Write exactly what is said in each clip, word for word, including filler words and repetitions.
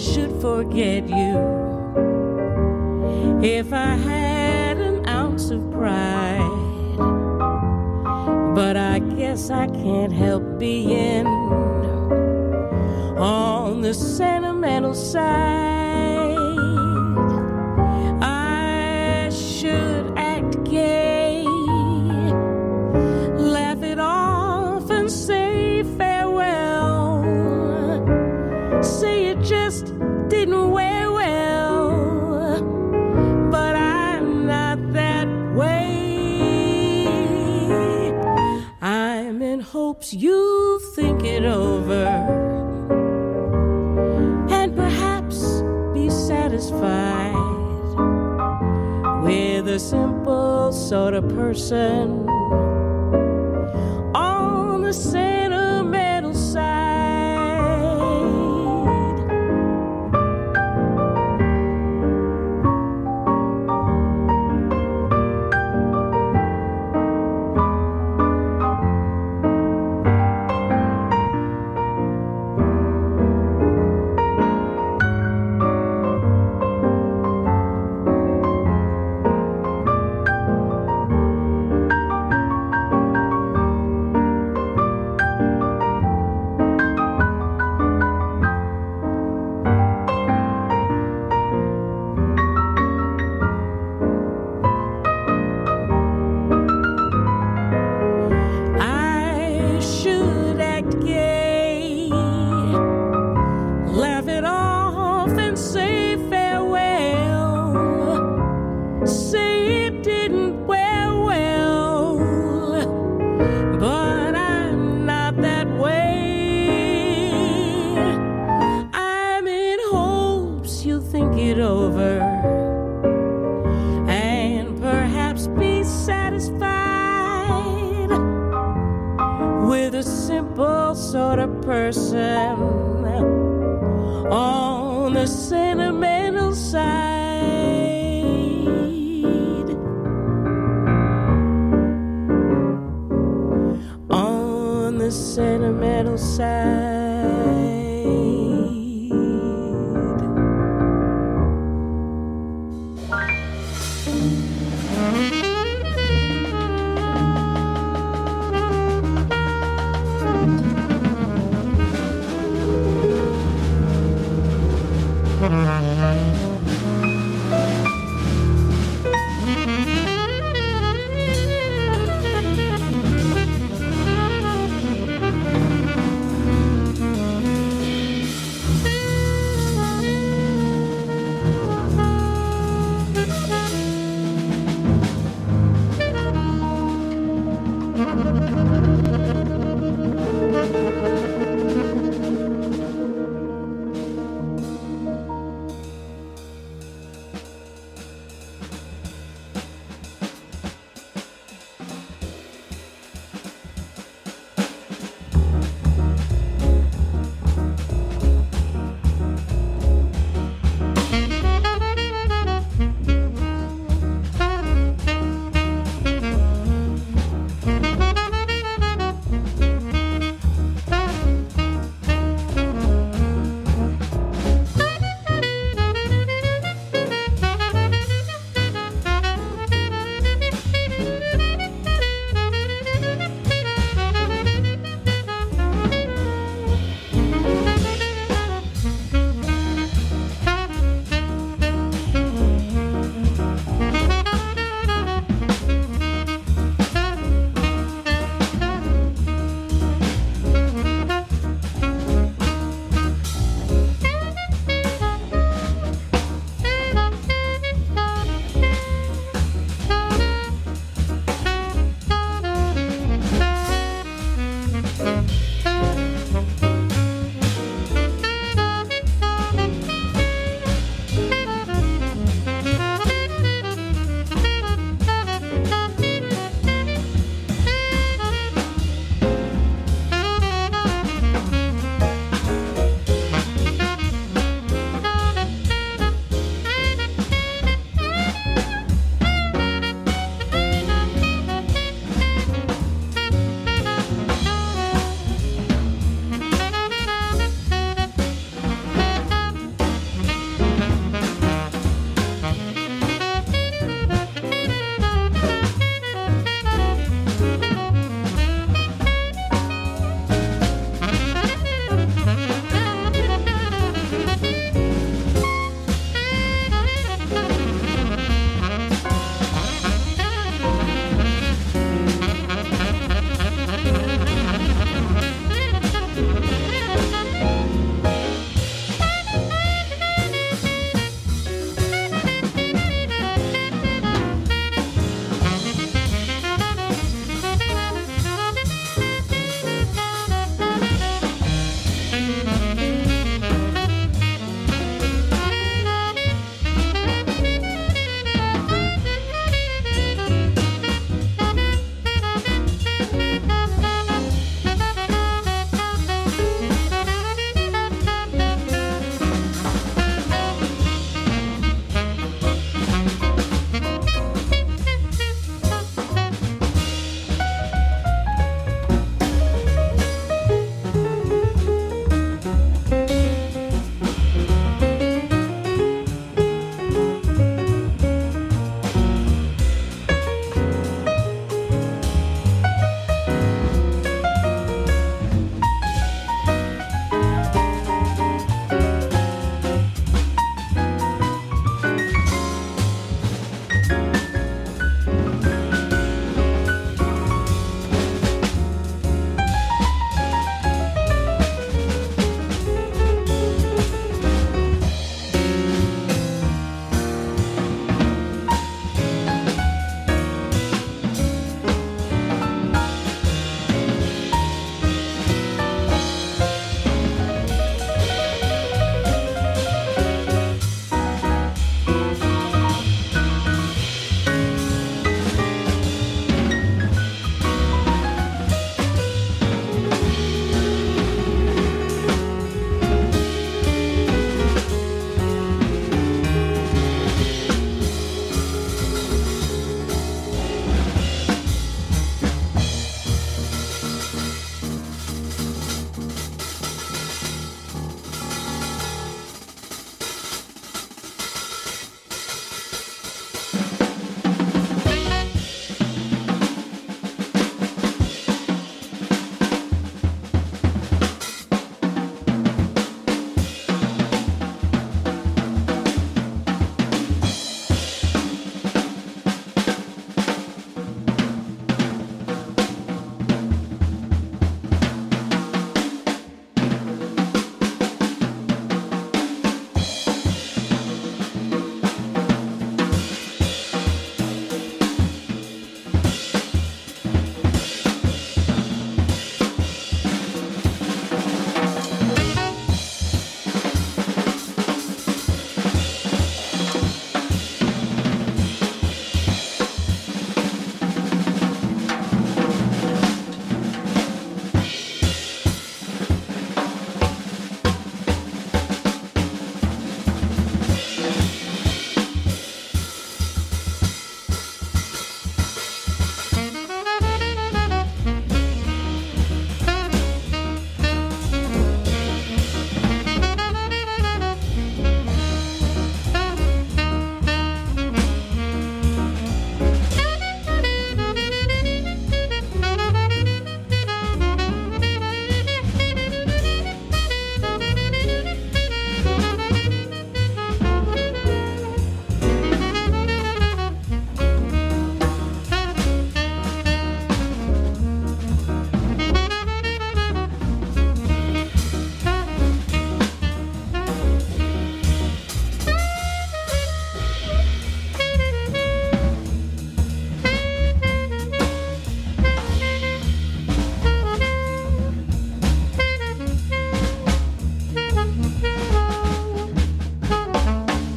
should forget you if I had an ounce of pride. But I guess I can't help being on the sentimental side. I should act gay, laugh it off and say farewell, say it just didn't wear well, but I'm not that way. I'm in hopes you think it over and perhaps be satisfied with a simple sort of person on the sentimental side. On the sentimental side, on the sentimental side.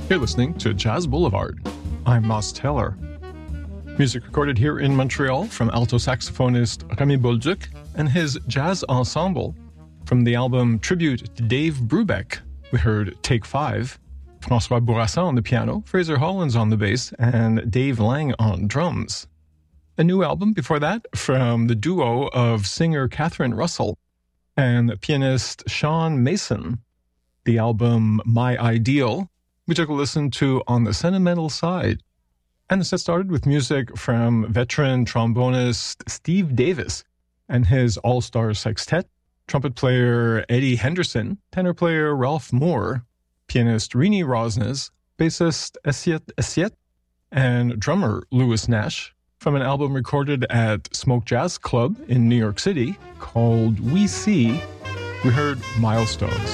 You're listening to Jazz Boulevard. I'm Moss Taylor. Music recorded here in Montreal from alto saxophonist Rémi Bolduc and his jazz ensemble. From the album Tribute to Dave Brubeck, we heard Take Five, François Bourassa on the piano, Fraser Hollins on the bass, and Dave Lang on drums. A new album before that from the duo of singer Catherine Russell and pianist Sean Mason. The album My Ideal, we took a listen to on the sentimental side. And the set started with music from veteran trombonist Steve Davis and his all-star sextet, trumpet player Eddie Henderson, tenor player Ralph Moore, pianist Rini Rosnes, bassist Essiet Essiet, and drummer Louis Nash, from an album recorded at Smoke Jazz Club in New York City called We See, we heard Milestones.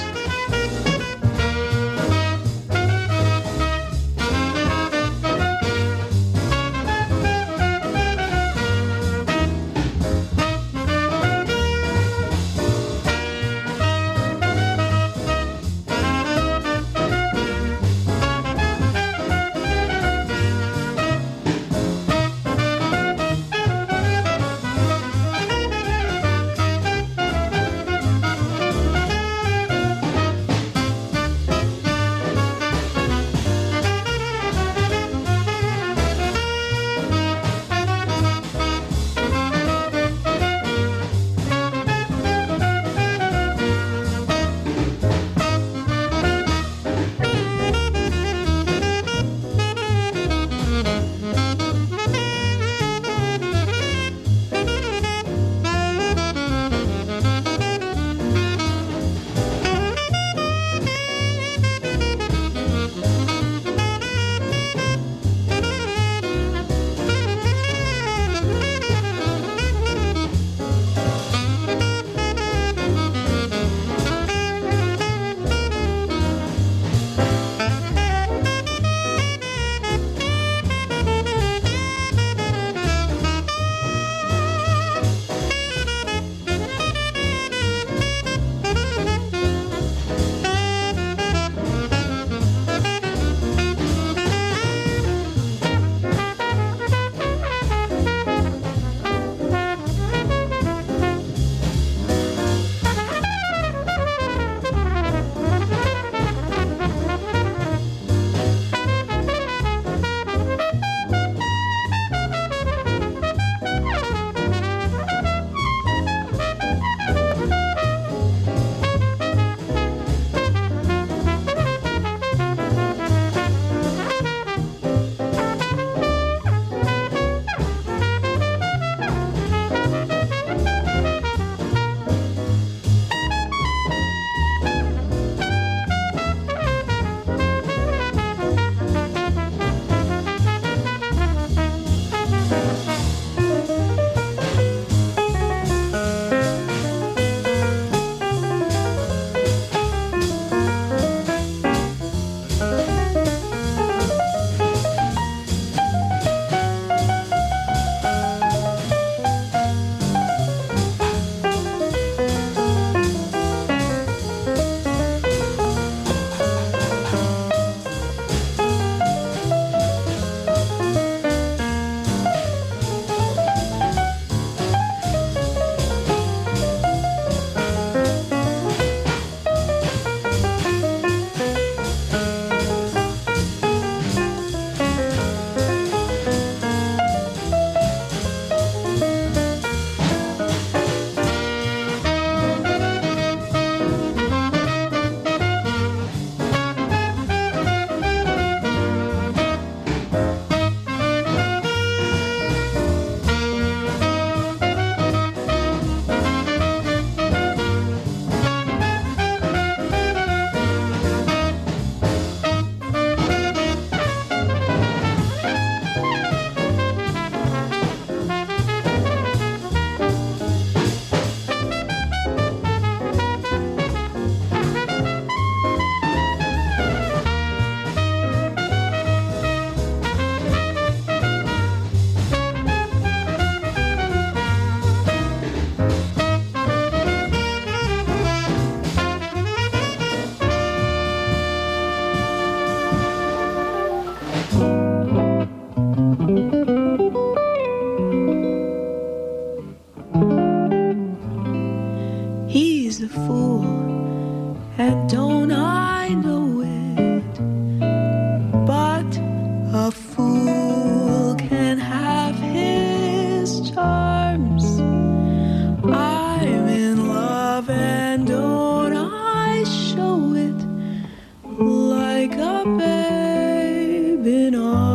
a babe in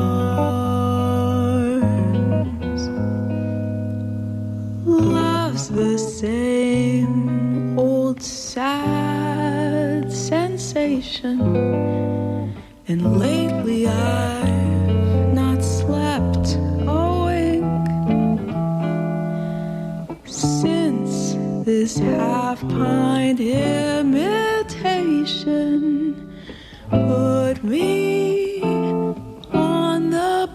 arms. Love's the same old sad sensation, and lately I've not slept a wink since this half-pint imitation put me on the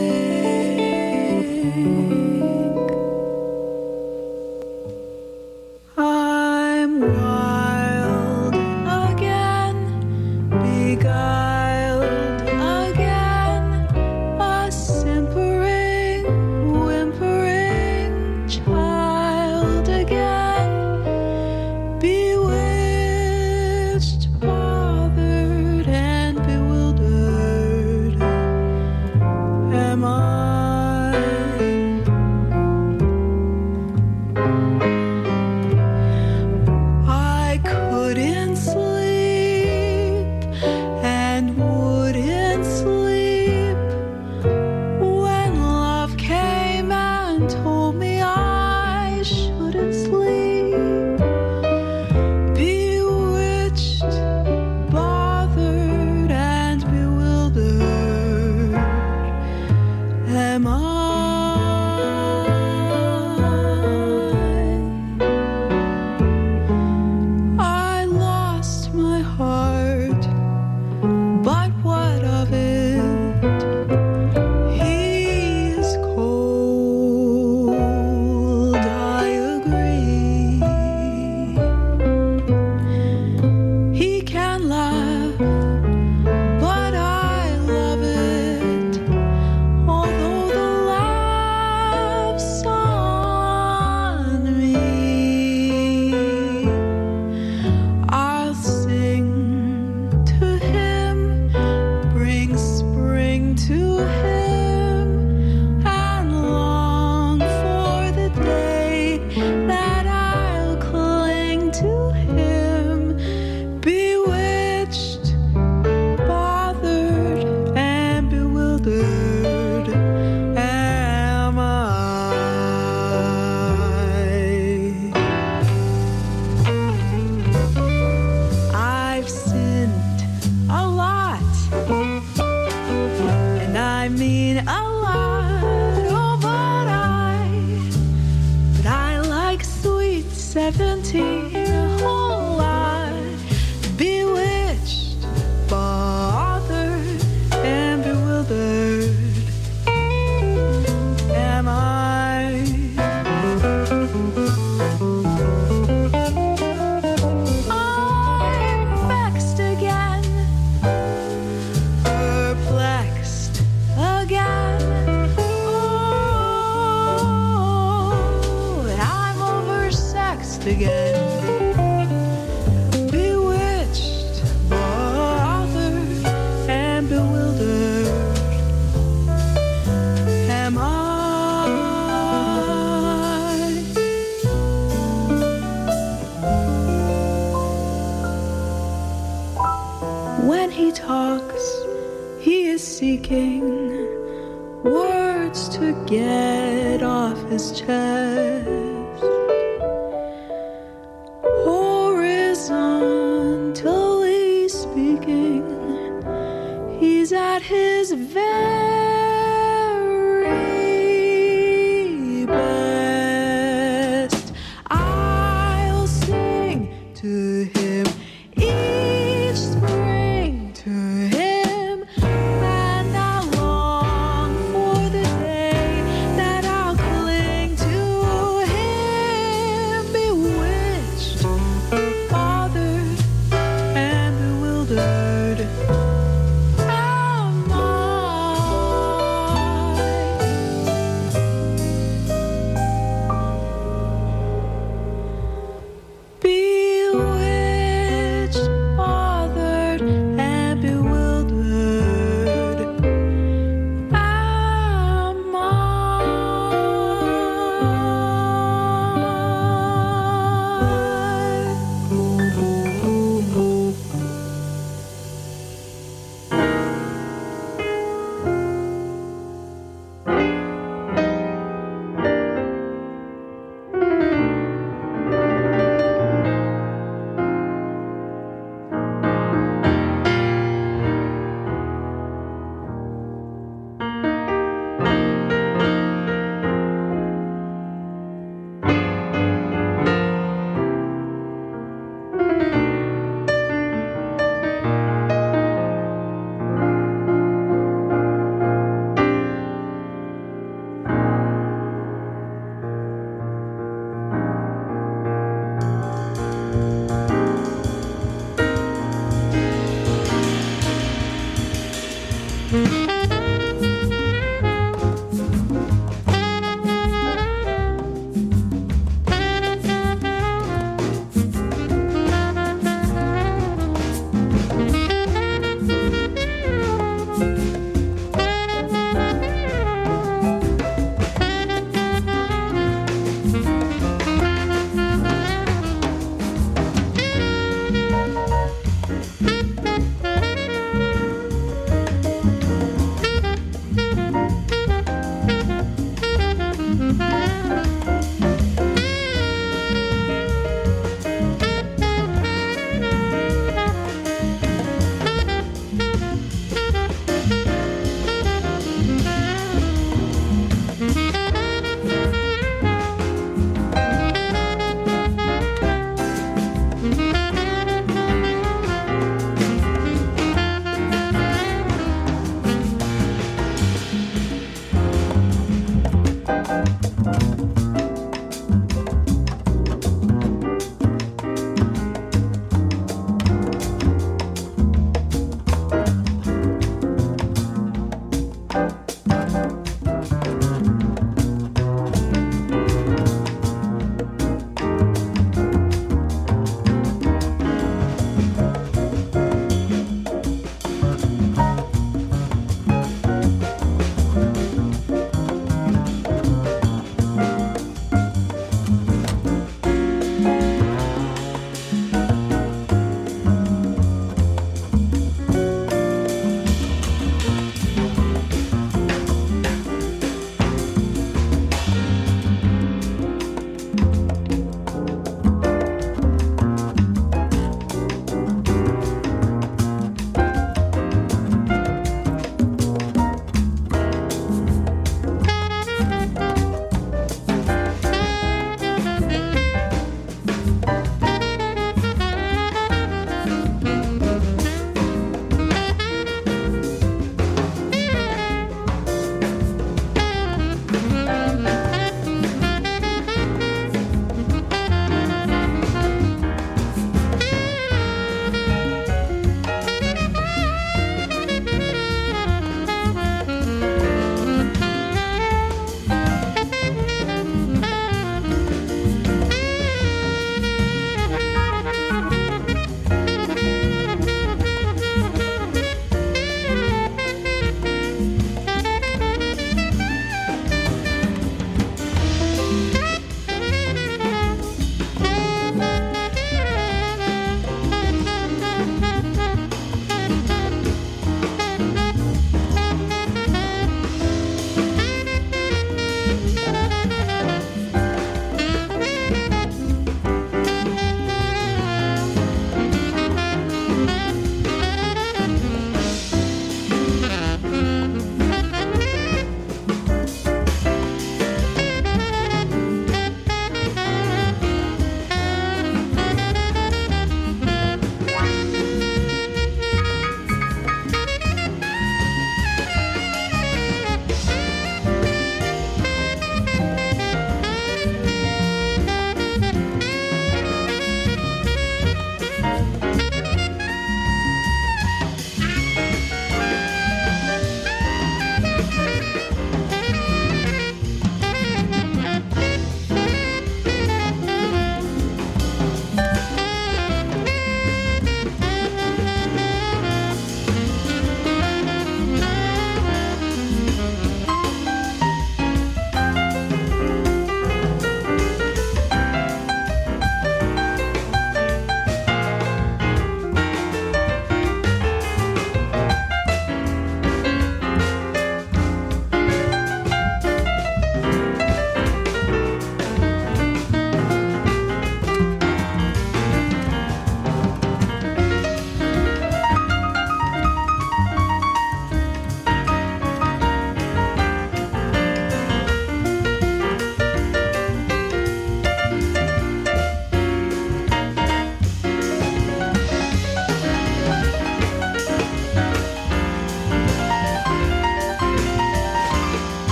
blink. I'm wild again, beguiled again, a simpering, whimpering child again, bewitched, bothered, and bewildered am I. I couldn't sleep and wouldn't sleep when love came and told me I shouldn't sleep. Bewitched, bothered, and bewildered am I. I lost my heart, but what of it? He's cold, I agree. He can laugh, but I love it, although the laugh's on me. I'll sing to him, bring spring to him, and long for the day that I'll cling to him. Bewitched, bothered, and bewildered am I. I've sinned a lot, and I mean a lot. Oh, but I, but I like sweet seventeen a whole lot. Bewitched, bothered, and bewildered am I. I'm vexed again, perplexed again. Oh, I'm oversexed again. Bewitched, bothered, and bewildered am I. When he talks, he is seeking words to get off his chest. Horizontally speaking, he's at his very best. I'll sing to him each spring, to him, and I long for the day that I'll cling to him. Bewitched, bothered, and bewildered am I.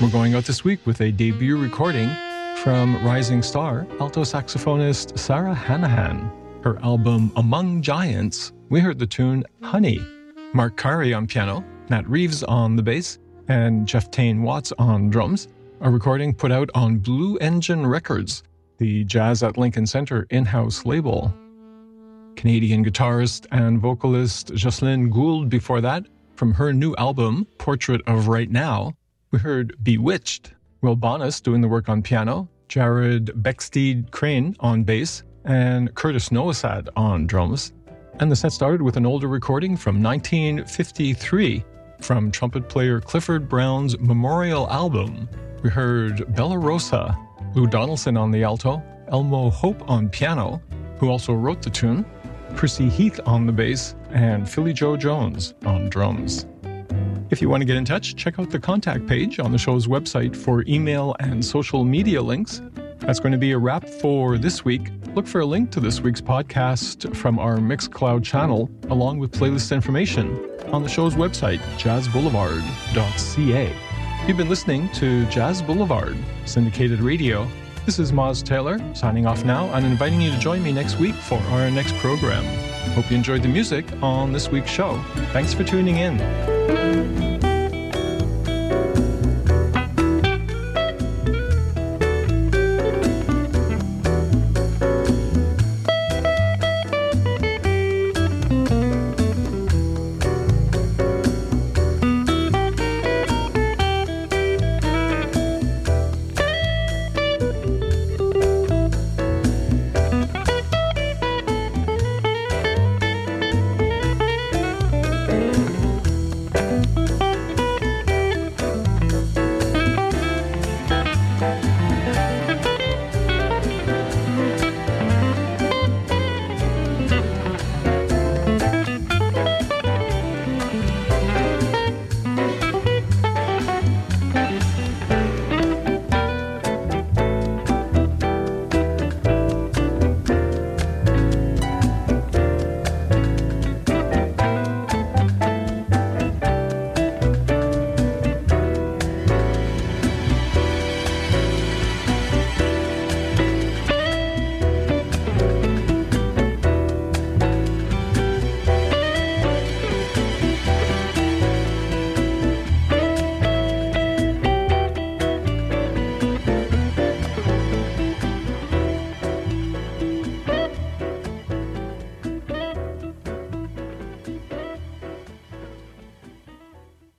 We're going out this week with a debut recording from rising star alto saxophonist Sarah Hanahan. Her album Among Giants, we heard the tune Honey. Mark Carey on piano, Nat Reeves on the bass, and Jeff Tane Watts on drums. A recording put out on Blue Engine Records, the Jazz at Lincoln Center in-house label. Canadian guitarist and vocalist Jocelyn Gould before that, from her new album, Portrait of Right Now, we heard Bewitched. Will Bonas doing the work on piano, Jared Becksteed Crane on bass, and Curtis Noasad on drums. And the set started with an older recording from nineteen fifty-three from trumpet player Clifford Brown's Memorial album. We heard Bella Rosa, Lou Donaldson on the alto, Elmo Hope on piano, who also wrote the tune, Percy Heath on the bass, and Philly Joe Jones on drums. If you want to get in touch, check out the contact page on the show's website for email and social media links. That's going to be a wrap for this week. Look for a link to this week's podcast from our Mixcloud channel, along with playlist information on the show's website, jazz boulevard dot c a. You've been listening to Jazz Boulevard, syndicated radio. This is Moz Taylor, signing off now and inviting you to join me next week for our next program. Hope you enjoyed the music on this week's show. Thanks for tuning in.